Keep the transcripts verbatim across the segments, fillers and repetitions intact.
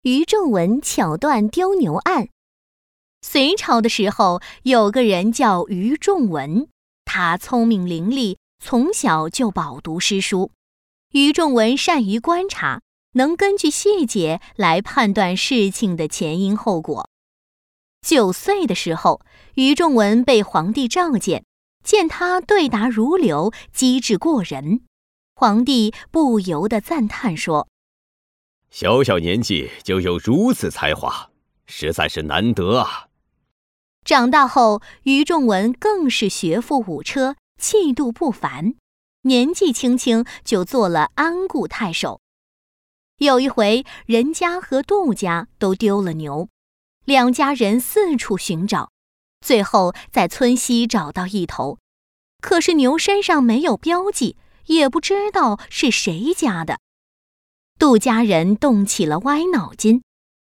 于仲文巧断丢牛案。隋朝的时候，有个人叫于仲文，他聪明伶俐，从小就饱读诗书。于仲文善于观察，能根据细节来判断事情的前因后果。九岁的时候，于仲文被皇帝召见，见他对答如流，机智过人。皇帝不由得赞叹说： 小小年纪就有如此才华，实在是难得啊。 长大后，于仲文更是学富五车，气度不凡，年纪轻轻就做了安固太守。有一回，任家和杜家都丢了牛，两家人四处寻找，最后在村西找到一头，可是牛身上没有标记，也不知道是谁家的。杜家人动起了歪脑筋，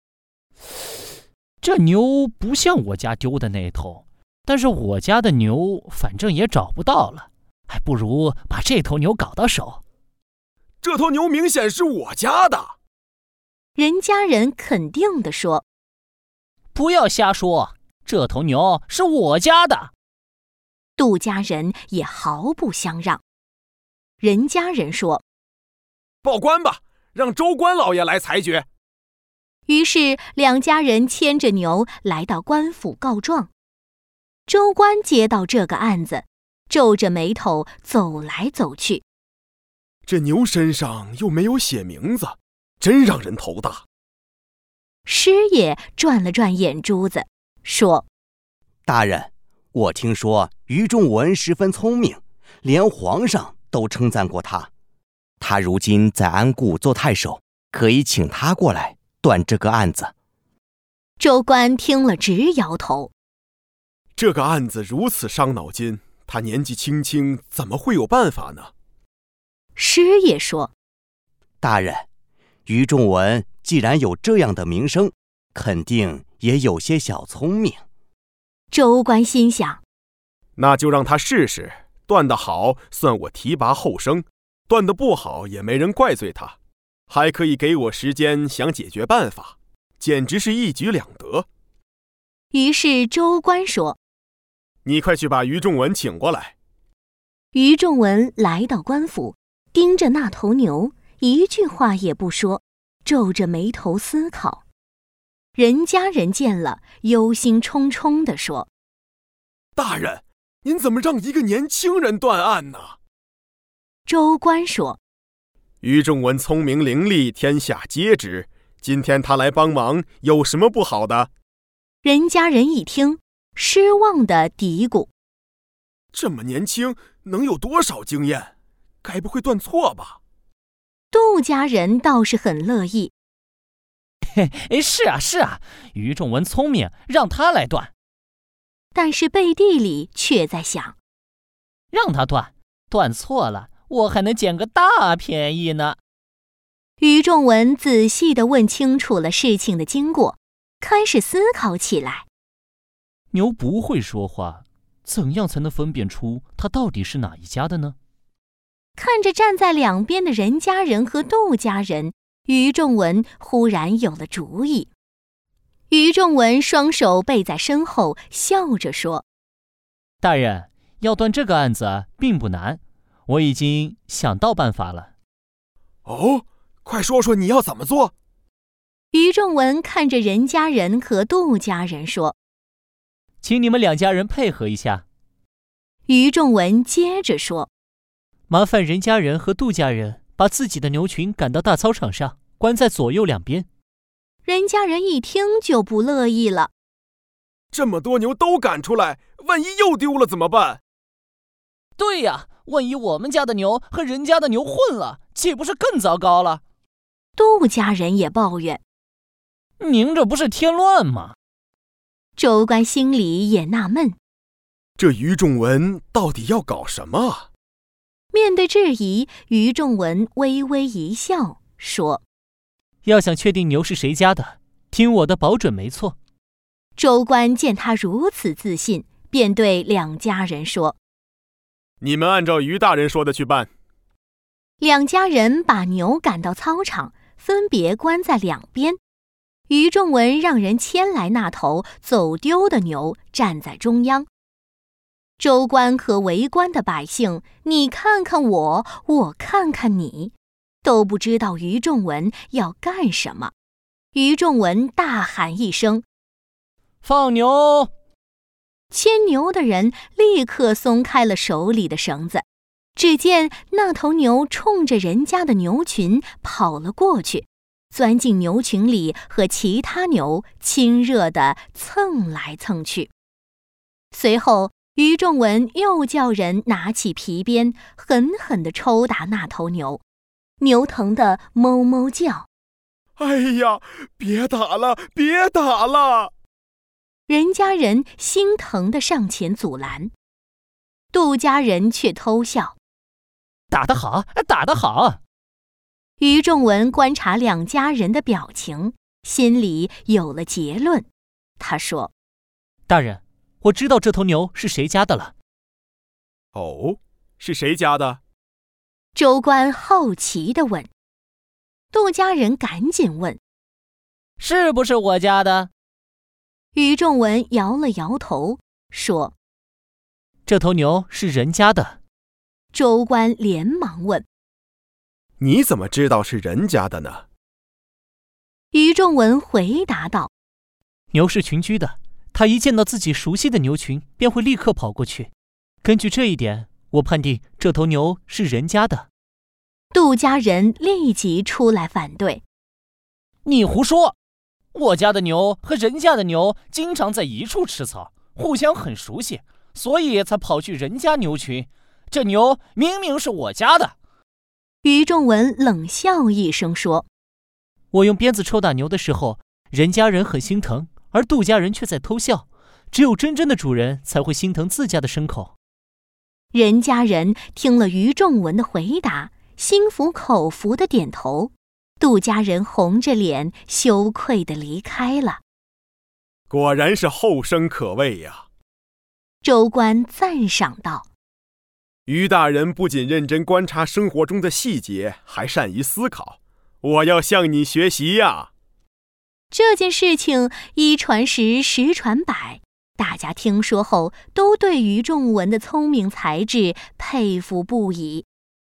这牛不像我家丢的那头，但是我家的牛反正也找不到了，还不如把这头牛搞到手。 这头牛明显是我家的。 任家人肯定地说： 不要瞎说，这头牛是我家的。 杜家人也毫不相让。任家人说： 报官吧，让州官老爷来裁决。 于是两家人牵着牛来到官府告状。州官接到这个案子，皱着眉头走来走去。 这牛身上又没有写名字，真让人头大。 师爷转了转眼珠子，说： 大人，我听说于仲文十分聪明，连皇上都称赞过他。他如今在安固做太守，可以请他过来断这个案子。 州官听了直摇头。 这个案子如此伤脑筋，他年纪轻轻，怎么会有办法呢？ 师爷说： 大人，于仲文既然有这样的名声，肯定也有些小聪明。 州官心想： 那就让他试试，断得好算我提拔后升，断得不好也没人怪罪他，还可以给我时间想解决办法，简直是一举两得。 于是州官说： 你快去把于仲文请过来。 于仲文来到官府，盯着那头牛，一句话也不说，皱着眉头思考。任家人见了，忧心忡忡地说： 大人，您怎么让一个年轻人断案呢？ 州官说： 于仲文聪明伶俐，天下皆知，今天他来帮忙，有什么不好的？ 任家人一听，失望地嘀咕： 这么年轻，能有多少经验？该不会断错吧？ 杜家人倒是很乐意。 嘿，是啊是啊，于仲文聪明，让他来断。 但是背地里却在想： 让他断，断错了，我还能捡个大便宜呢。 于仲文仔细地问清楚了事情的经过，开始思考起来。 牛不会说话，怎样才能分辨出它到底是哪一家的呢？ 看着站在两边的任家人和杜家人，于仲文忽然有了主意。于仲文双手背在身后，笑着说： 大人，要断这个案子并不难，我已经想到办法了。 哦，快说说你要怎么做？ 于仲文看着任家人和杜家人说： 请你们两家人配合一下。 于仲文接着说： 麻烦任家人和杜家人把自己的牛群赶到大操场上，关在左右两边。 任家人一听就不乐意了： 这么多牛都赶出来，万一又丢了怎么办？ 对呀，万一我们家的牛和人家的牛混了，岂不是更糟糕了？ 杜家人也抱怨： 您这不是添乱吗？ 州官心里也纳闷， 这于仲文到底要搞什么啊？ 面对质疑，于仲文微微一笑，说： 要想确定牛是谁家的，听我的保准没错。 州官见他如此自信，便对两家人说： 你们按照于大人说的去办。 两家人把牛赶到操场，分别关在两边。 于仲文让人牵来那头走丢的牛，站在中央。州官和围观的百姓，你看看我，我看看你，都不知道于仲文要干什么。于仲文大喊一声：“ 放牛！” 牵牛的人立刻松开了手里的绳子，只见那头牛冲着人家的牛群跑了过去，钻进牛群里和其他牛亲热地蹭来蹭去。随后于仲文又叫人拿起皮鞭，狠狠地抽打那头牛，牛疼得哞哞叫。 哎呀，别打了，别打了！ 人家人心疼地上前阻拦，杜家人却偷笑：“ 打得好，打得好！” 于仲文观察两家人的表情，心里有了结论。他说：“ 大人，我知道这头牛是谁家的了。”“ 哦，是谁家的？” 州官好奇地问。杜家人赶紧问：“ 是不是我家的？” 于仲文摇了摇头，说：“ 这头牛是人家的。” 州官连忙问：“ 你怎么知道是人家的呢？” 于仲文回答道：“ 牛是群居的，它一见到自己熟悉的牛群，便会立刻跑过去。根据这一点，我判定这头牛是人家的。” 杜家人立即出来反对：“ 你胡说！我家的牛和人家的牛经常在一处吃草，互相很熟悉，所以才跑去人家牛群。这牛明明是我家的。” 于仲文冷笑一声说：“ 我用鞭子抽打牛的时候，人家人很心疼，而杜家人却在偷笑。只有真正的主人才会心疼自家的牲口。” 人家人听了于仲文的回答，心服口服地点头。杜家人红着脸，羞愧地离开了。 果然是后生可畏呀！ 州官赞赏道：“ 于大人不仅认真观察生活中的细节，还善于思考，我要向你学习呀！” 这件事情一传十，十传百，大家听说后都对于仲文的聪明才智佩服不已。